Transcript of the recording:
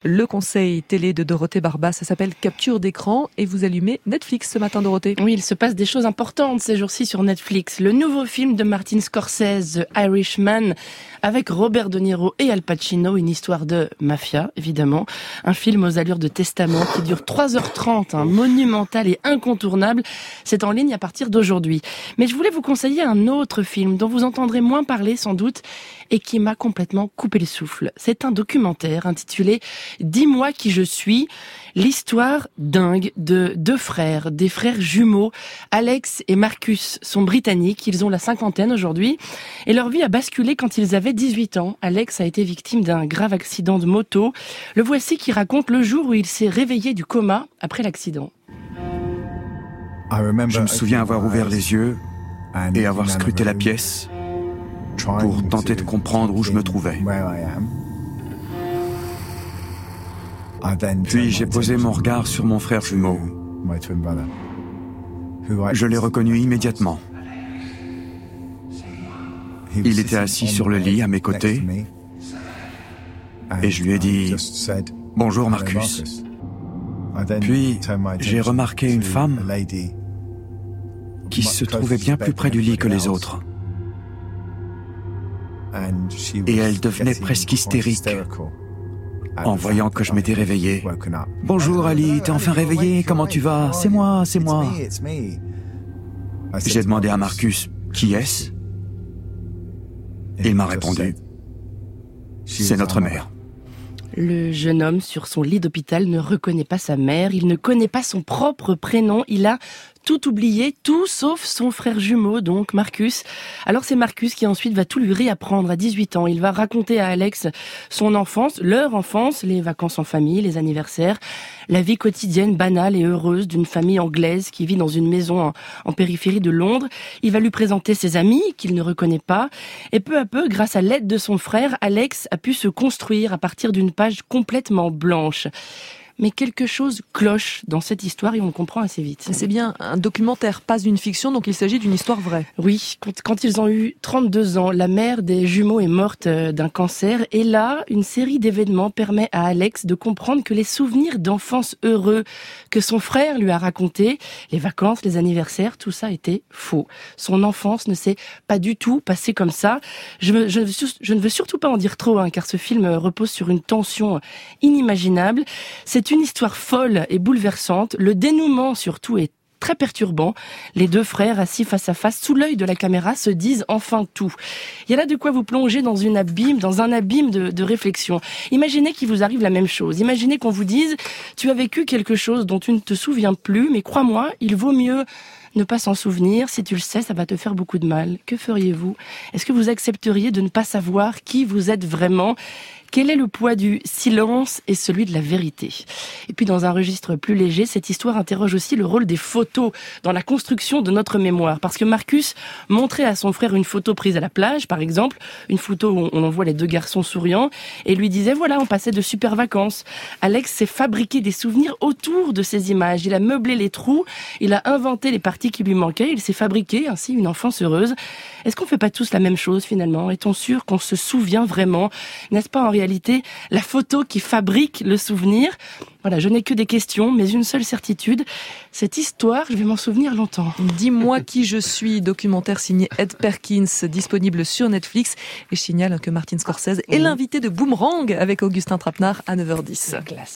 Le conseil télé de Dorothée Barba, ça s'appelle Capture d'écran et vous allumez Netflix ce matin, Dorothée. Oui, il se passe des choses importantes ces jours-ci sur Netflix. Le nouveau film de Martin Scorsese, The Irishman, avec Robert De Niro et Al Pacino, une histoire de mafia, évidemment. Un film aux allures de testament qui dure 3h30, monumental et incontournable. C'est en ligne à partir d'aujourd'hui. Mais je voulais vous conseiller un autre film dont vous entendrez moins parler sans doute et qui m'a complètement coupé le souffle. C'est un documentaire intitulé « Dis-moi qui je suis ». L'histoire dingue de deux frères, des frères jumeaux. Alex et Marcus sont britanniques, ils ont la cinquantaine aujourd'hui et leur vie a basculé quand ils avaient 18 ans. Alex a été victime d'un grave accident de moto. Le voici qui raconte le jour où il s'est réveillé du coma après l'accident. Je me souviens avoir ouvert les yeux et avoir scruté la pièce pour tenter de comprendre où je me trouvais. Puis j'ai posé mon regard sur mon frère jumeau. Je l'ai reconnu immédiatement. Il était assis sur le lit à mes côtés et je lui ai dit « Bonjour Marcus ». Puis j'ai remarqué une femme qui se trouvait bien plus près du lit que les autres. Et elle devenait presque hystérique en voyant que je m'étais réveillé. « Bonjour Ali, t'es enfin réveillé, comment tu vas ? C'est moi, c'est moi. » J'ai demandé à Marcus « Qui est-ce ?» Il m'a répondu « C'est notre mère. » Le jeune homme sur son lit d'hôpital ne reconnaît pas sa mère, il ne connaît pas son propre prénom, il a tout oublié, tout sauf son frère jumeau, donc Marcus. Alors c'est Marcus qui ensuite va tout lui réapprendre à 18 ans. Il va raconter à Alex son enfance, leur enfance, les vacances en famille, les anniversaires, la vie quotidienne banale et heureuse d'une famille anglaise qui vit dans une maison en périphérie de Londres. Il va lui présenter ses amis qu'il ne reconnaît pas. Et peu à peu, grâce à l'aide de son frère, Alex a pu se construire à partir d'une page complètement blanche. Mais quelque chose cloche dans cette histoire et on le comprend assez vite. C'est bien un documentaire, pas une fiction, donc il s'agit d'une histoire vraie. Oui, quand ils ont eu 32 ans, la mère des jumeaux est morte d'un cancer. Et là, une série d'événements permet à Alex de comprendre que les souvenirs d'enfance heureux que son frère lui a racontés, les vacances, les anniversaires, tout ça était faux. Son enfance ne s'est pas du tout passée comme ça. Je ne veux surtout pas en dire trop, car ce film repose sur une tension inimaginable. C'est une histoire folle et bouleversante. Le dénouement, surtout, est très perturbant. Les deux frères, assis face à face, sous l'œil de la caméra, se disent enfin tout. Il y a là de quoi vous plonger dans un abîme de réflexion. Imaginez qu'il vous arrive la même chose. Imaginez qu'on vous dise « Tu as vécu quelque chose dont tu ne te souviens plus, mais crois-moi, il vaut mieux ne pas s'en souvenir. Si tu le sais, ça va te faire beaucoup de mal. » Que feriez-vous ? Est-ce que vous accepteriez de ne pas savoir qui vous êtes vraiment ? Quel est le poids du silence et celui de la vérité ? Et puis dans un registre plus léger, cette histoire interroge aussi le rôle des photos dans la construction de notre mémoire. Parce que Marcus montrait à son frère une photo prise à la plage, par exemple, une photo où on voit les deux garçons souriants, et lui disait voilà, on passait de super vacances. Alex s'est fabriqué des souvenirs autour de ces images. Il a meublé les trous, il a inventé les parties qui lui manquaient, il s'est fabriqué ainsi une enfance heureuse. Est-ce qu'on fait pas tous la même chose finalement ? Est-on sûr qu'on se souvient vraiment ? N'est-ce pas en réalité la photo qui fabrique le souvenir ? Voilà, je n'ai que des questions, mais une seule certitude, cette histoire, je vais m'en souvenir longtemps. Dis-moi qui je suis, documentaire signé Ed Perkins, disponible sur Netflix. Et je signale que Martin Scorsese est l'invité de Boomerang avec Augustin Trapenard à 9h10. Classe.